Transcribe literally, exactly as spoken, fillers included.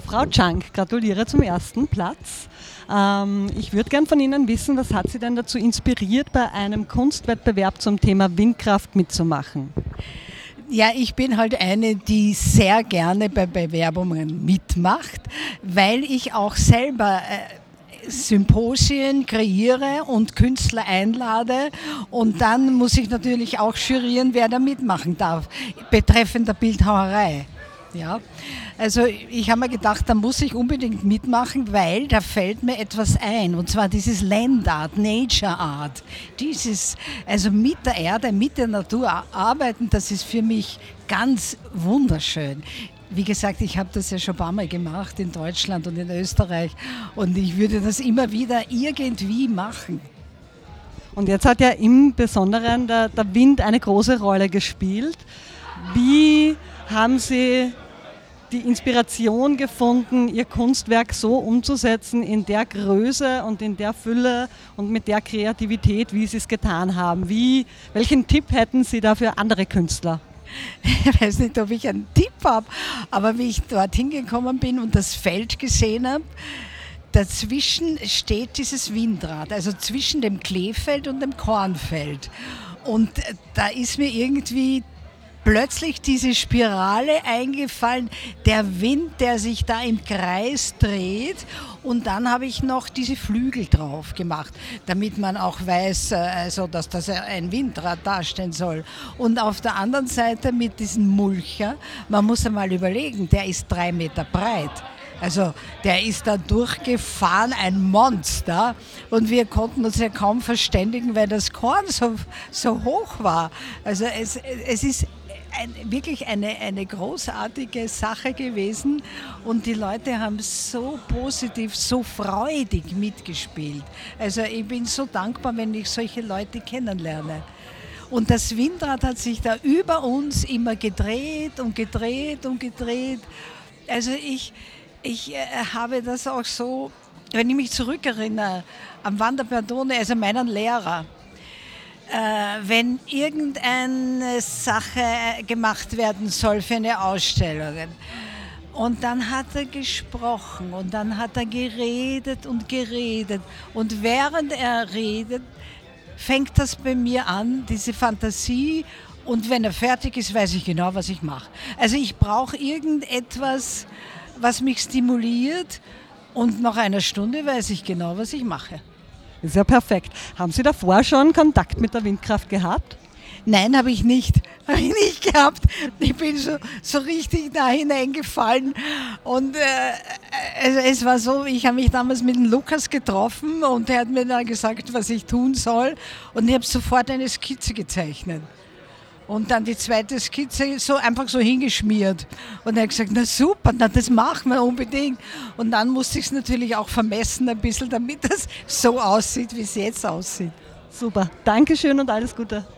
Frau Chang, gratuliere zum ersten Platz. Ähm, ich würde gern von Ihnen wissen, was hat Sie denn dazu inspiriert, bei einem Kunstwettbewerb zum Thema Windkraft mitzumachen? Ja, ich bin halt eine, die sehr gerne bei Bewerbungen mitmacht, weil ich auch selber äh, Symposien kreiere und Künstler einlade und dann muss ich natürlich auch jurieren, wer da mitmachen darf, betreffend der Bildhauerei. Ja, also ich habe mir gedacht, da muss ich unbedingt mitmachen, weil da fällt mir etwas ein, und zwar dieses Landart, Nature Art, dieses, also mit der Erde, mit der Natur arbeiten, das ist für mich ganz wunderschön. Wie gesagt, ich habe das ja schon ein paar Mal gemacht in Deutschland und in Österreich und ich würde das immer wieder irgendwie machen. Und jetzt hat ja im Besonderen der, der Wind eine große Rolle gespielt. Wie haben Sie die Inspiration gefunden, Ihr Kunstwerk so umzusetzen, in der Größe und in der Fülle und mit der Kreativität, wie Sie es getan haben? Wie, welchen Tipp hätten Sie da für andere Künstler? Ich weiß nicht, ob ich einen Tipp habe, aber wie ich dorthin gekommen bin und das Feld gesehen habe, dazwischen steht dieses Windrad, also zwischen dem Kleefeld und dem Kornfeld. Und da ist mir irgendwie plötzlich diese Spirale eingefallen, der Wind, der sich da im Kreis dreht, und dann habe ich noch diese Flügel drauf gemacht, damit man auch weiß, also, dass das ein Windrad darstellen soll. Und auf der anderen Seite mit diesem Mulcher, man muss einmal überlegen, der ist drei Meter breit. Also der ist da durchgefahren, ein Monster, und wir konnten uns ja kaum verständigen, weil das Korn so, so hoch war. Also es, es ist ein, wirklich eine, eine großartige Sache gewesen und die Leute haben so positiv, so freudig mitgespielt. Also ich bin so dankbar, wenn ich solche Leute kennenlerne. Und das Windrad hat sich da über uns immer gedreht und gedreht und gedreht. Also ich... Ich äh, habe das auch so, wenn ich mich zurückerinnere, am Wanderperdone, also meinen Lehrer, äh, wenn irgendeine Sache gemacht werden soll für eine Ausstellung, und dann hat er gesprochen und dann hat er geredet und geredet, und während er redet, fängt das bei mir an, diese Fantasie, und wenn er fertig ist, weiß ich genau, was ich mache. Also ich brauche irgendetwas, was mich stimuliert, und nach einer Stunde weiß ich genau, was ich mache. Ist ja perfekt. Haben Sie davor schon Kontakt mit der Windkraft gehabt? Nein, habe ich nicht. Habe ich nicht gehabt. Ich bin so, so richtig da hineingefallen. Und äh, also es war so, ich habe mich damals mit dem Lukas getroffen und er hat mir dann gesagt, was ich tun soll. Und ich habe sofort eine Skizze gezeichnet. Und dann die zweite Skizze so einfach so hingeschmiert. Und er hat gesagt, na super, na das machen wir unbedingt. Und dann musste ich es natürlich auch vermessen ein bisschen, damit das so aussieht, wie es jetzt aussieht. Super, Dankeschön und alles Gute.